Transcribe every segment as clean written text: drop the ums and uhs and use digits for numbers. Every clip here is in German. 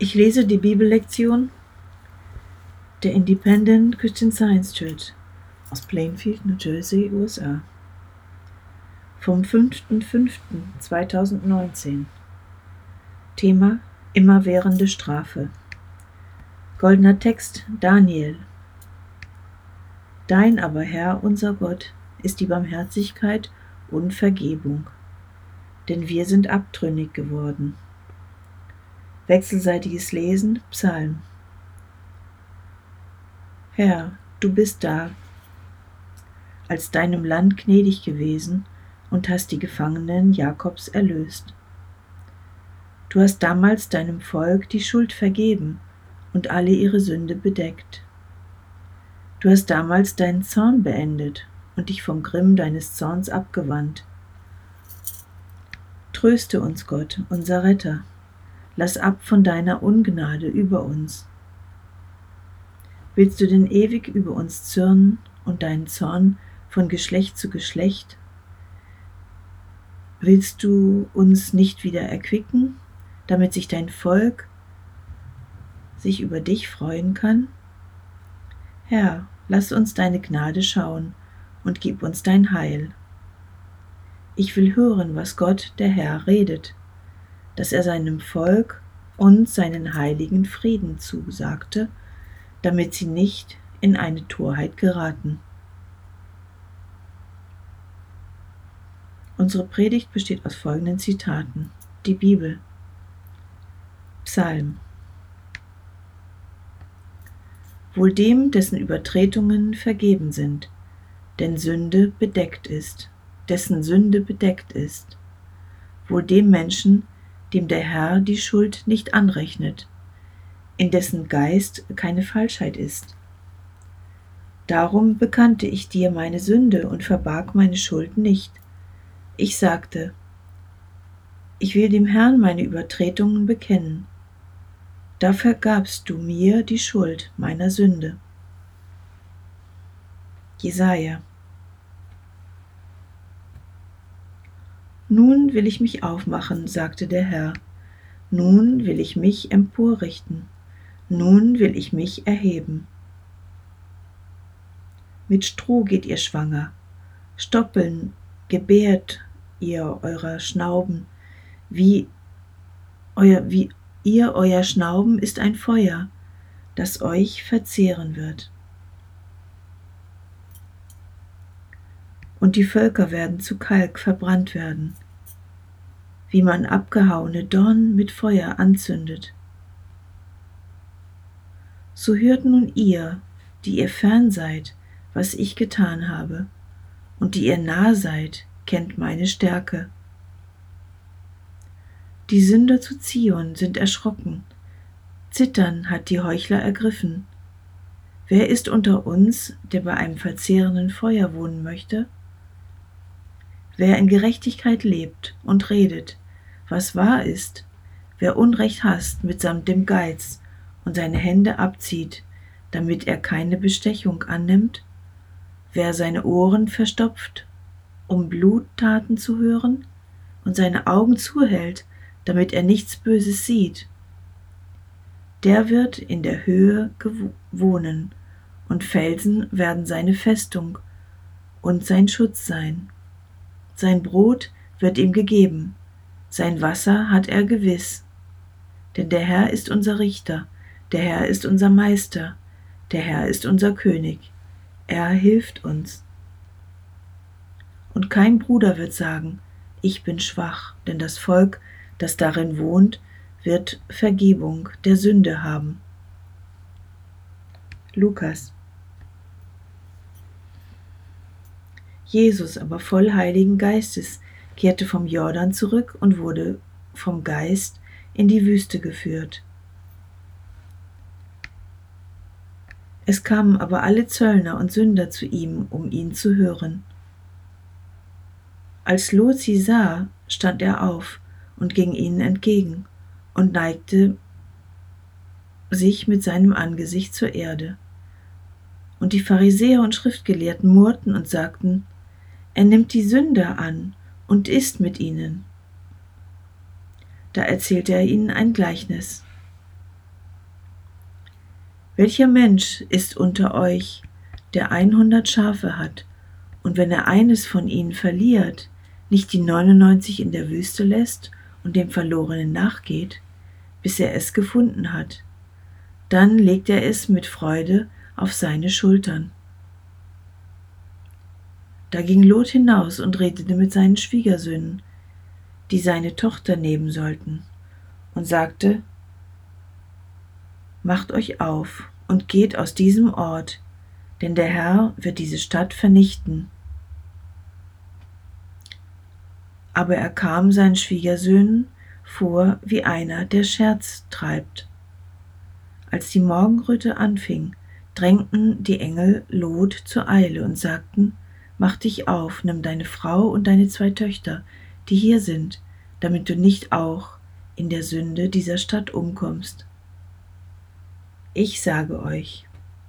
Ich lese die Bibellektion der Independent Christian Science Church aus Plainfield, New Jersey, USA. Vom 5.5.2019. Thema: Immerwährende Strafe. Goldener Text: Daniel. Dein aber, Herr, unser Gott, ist die Barmherzigkeit und Vergebung, denn wir sind abtrünnig geworden. Wechselseitiges Lesen, Psalm. Herr, du bist da, als deinem Land gnädig gewesen und hast die Gefangenen Jakobs erlöst. Du hast damals deinem Volk die Schuld vergeben und alle ihre Sünde bedeckt. Du hast damals deinen Zorn beendet und dich vom Grimm deines Zorns abgewandt. Tröste uns, Gott, unser Retter. Lass ab von deiner Ungnade über uns. Willst du denn ewig über uns zürnen und deinen Zorn von Geschlecht zu Geschlecht? Willst du uns nicht wieder erquicken, damit sich dein Volk sich über dich freuen kann? Herr, lass uns deine Gnade schauen und gib uns dein Heil. Ich will hören, was Gott, der Herr, redet, dass er seinem Volk und seinen Heiligen Frieden zusagte, damit sie nicht in eine Torheit geraten. Unsere Predigt besteht aus folgenden Zitaten: Die Bibel, Psalm. Wohl dem, dessen Übertretungen vergeben sind, dessen Sünde bedeckt ist. Wohl dem Menschen, dem der Herr die Schuld nicht anrechnet, in dessen Geist keine Falschheit ist. Darum bekannte ich dir meine Sünde und verbarg meine Schuld nicht. Ich sagte: Ich will dem Herrn meine Übertretungen bekennen. Da vergabst du mir die Schuld meiner Sünde. Jesaja. Nun will ich mich aufmachen, sagte der Herr. Nun will ich mich emporrichten. Nun will ich mich erheben. Mit Stroh geht ihr schwanger, Stoppeln gebärt ihr eurer Schnauben, euer Schnauben ist ein Feuer, das euch verzehren wird. Und die Völker werden zu Kalk verbrannt werden, wie man abgehauene Dornen mit Feuer anzündet. So hört nun ihr, die ihr fern seid, was ich getan habe, und die ihr nah seid, kennt meine Stärke. Die Sünder zu Zion sind erschrocken, Zittern hat die Heuchler ergriffen. Wer ist unter uns, der bei einem verzehrenden Feuer wohnen möchte? Wer in Gerechtigkeit lebt und redet, was wahr ist, wer Unrecht hasst mitsamt dem Geiz und seine Hände abzieht, damit er keine Bestechung annimmt, wer seine Ohren verstopft, um Bluttaten zu hören, und seine Augen zuhält, damit er nichts Böses sieht, der wird in der Höhe wohnen, und Felsen werden seine Festung und sein Schutz sein. Sein Brot wird ihm gegeben, sein Wasser hat er gewiss. Denn der Herr ist unser Richter, der Herr ist unser Meister, der Herr ist unser König, er hilft uns. Und kein Bruder wird sagen: Ich bin schwach, denn das Volk, das darin wohnt, wird Vergebung der Sünde haben. Lukas. Jesus aber voll Heiligen Geistes kehrte vom Jordan zurück und wurde vom Geist in die Wüste geführt. Es kamen aber alle Zöllner und Sünder zu ihm, um ihn zu hören. Als Lot sie sah, stand er auf und ging ihnen entgegen und neigte sich mit seinem Angesicht zur Erde. Und die Pharisäer und Schriftgelehrten murrten und sagten: Er nimmt die Sünder an und isst mit ihnen. Da erzählte er ihnen ein Gleichnis. Welcher Mensch ist unter euch, der 100 Schafe hat, und wenn er eines von ihnen verliert, nicht die 99 in der Wüste lässt und dem Verlorenen nachgeht, bis er es gefunden hat? Dann legt er es mit Freude auf seine Schultern. Da ging Lot hinaus und redete mit seinen Schwiegersöhnen, die seine Tochter nehmen sollten, und sagte: Macht euch auf und geht aus diesem Ort, denn der Herr wird diese Stadt vernichten. Aber er kam seinen Schwiegersöhnen vor wie einer, der Scherz treibt. Als die Morgenröte anfing, drängten die Engel Lot zur Eile und sagten: Mach dich auf, nimm deine Frau und deine 2 Töchter, die hier sind, damit du nicht auch in der Sünde dieser Stadt umkommst. Ich sage euch,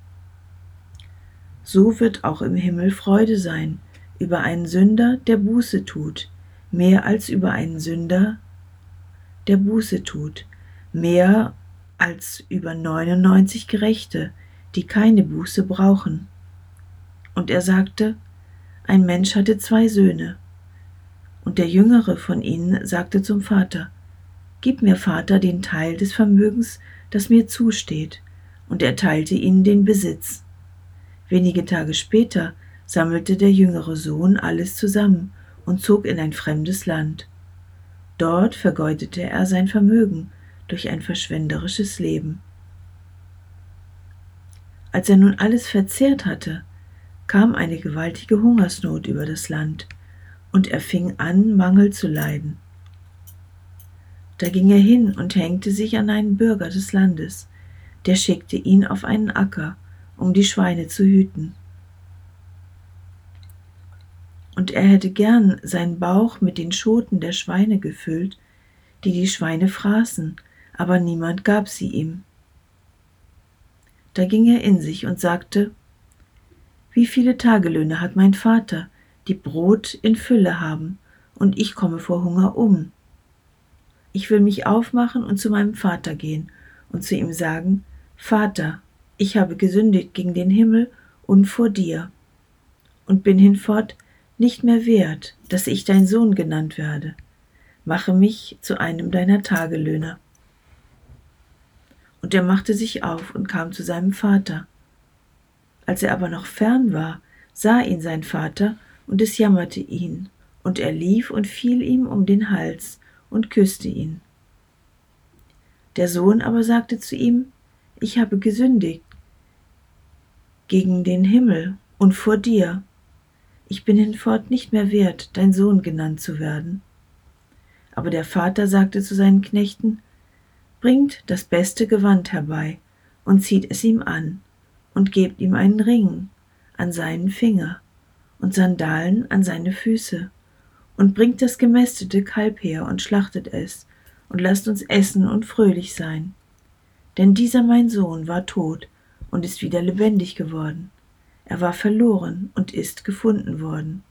so wird auch im Himmel Freude sein über einen Sünder, der Buße tut, mehr als über einen Sünder, der Buße tut, mehr als über 99 Gerechte, die keine Buße brauchen. Und er sagte: Ein Mensch hatte 2 Söhne. Und der jüngere von ihnen sagte zum Vater: Gib mir, Vater, den Teil des Vermögens, das mir zusteht. Und er teilte ihnen den Besitz. Wenige Tage später sammelte der jüngere Sohn alles zusammen und zog in ein fremdes Land. Dort vergeudete er sein Vermögen durch ein verschwenderisches Leben. Als er nun alles verzehrt hatte, kam eine gewaltige Hungersnot über das Land, und er fing an, Mangel zu leiden. Da ging er hin und hängte sich an einen Bürger des Landes, der schickte ihn auf einen Acker, um die Schweine zu hüten. Und er hätte gern seinen Bauch mit den Schoten der Schweine gefüllt, die die Schweine fraßen, aber niemand gab sie ihm. Da ging er in sich und sagte: Wie viele Tagelöhne hat mein Vater, die Brot in Fülle haben, und ich komme vor Hunger um. Ich will mich aufmachen und zu meinem Vater gehen und zu ihm sagen: Vater, ich habe gesündigt gegen den Himmel und vor dir und bin hinfort nicht mehr wert, dass ich dein Sohn genannt werde. Mache mich zu einem deiner Tagelöhner. Und er machte sich auf und kam zu seinem Vater. Als er aber noch fern war, sah ihn sein Vater, und es jammerte ihn, und er lief und fiel ihm um den Hals und küsste ihn. Der Sohn aber sagte zu ihm: Ich habe gesündigt gegen den Himmel und vor dir. Ich bin hinfort nicht mehr wert, dein Sohn genannt zu werden. Aber der Vater sagte zu seinen Knechten: Bringt das beste Gewand herbei und zieht es ihm an und gebt ihm einen Ring an seinen Finger und Sandalen an seine Füße und bringt das gemästete Kalb her und schlachtet es und lasst uns essen und fröhlich sein. Denn dieser mein Sohn war tot und ist wieder lebendig geworden. Er war verloren und ist gefunden worden.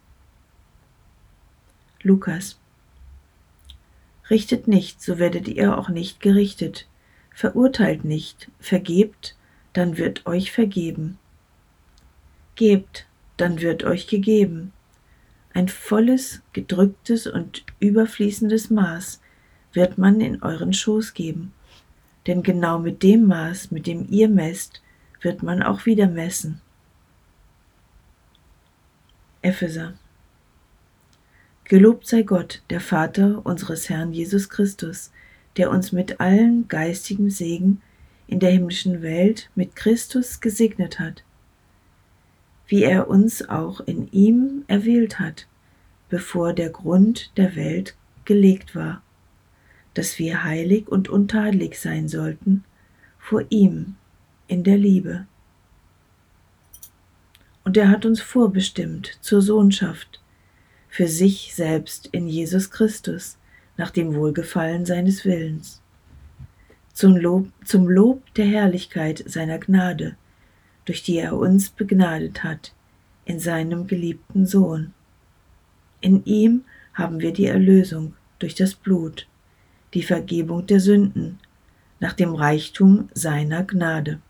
Lukas: Richtet nicht, so werdet ihr auch nicht gerichtet. Verurteilt nicht, vergebt, dann wird euch vergeben. Gebt, dann wird euch gegeben. Ein volles, gedrücktes und überfließendes Maß wird man in euren Schoß geben. Denn genau mit dem Maß, mit dem ihr messt, wird man auch wieder messen. Epheser: Gelobt sei Gott, der Vater unseres Herrn Jesus Christus, der uns mit allen geistigen Segen in der himmlischen Welt mit Christus gesegnet hat, wie er uns auch in ihm erwählt hat, bevor der Grund der Welt gelegt war, dass wir heilig und untadelig sein sollten vor ihm in der Liebe. Und er hat uns vorbestimmt zur Sohnschaft für sich selbst in Jesus Christus, nach dem Wohlgefallen seines Willens, zum Lob der Herrlichkeit seiner Gnade, durch die er uns begnadet hat, in seinem geliebten Sohn. In ihm haben wir die Erlösung durch das Blut, die Vergebung der Sünden, nach dem Reichtum seiner Gnade.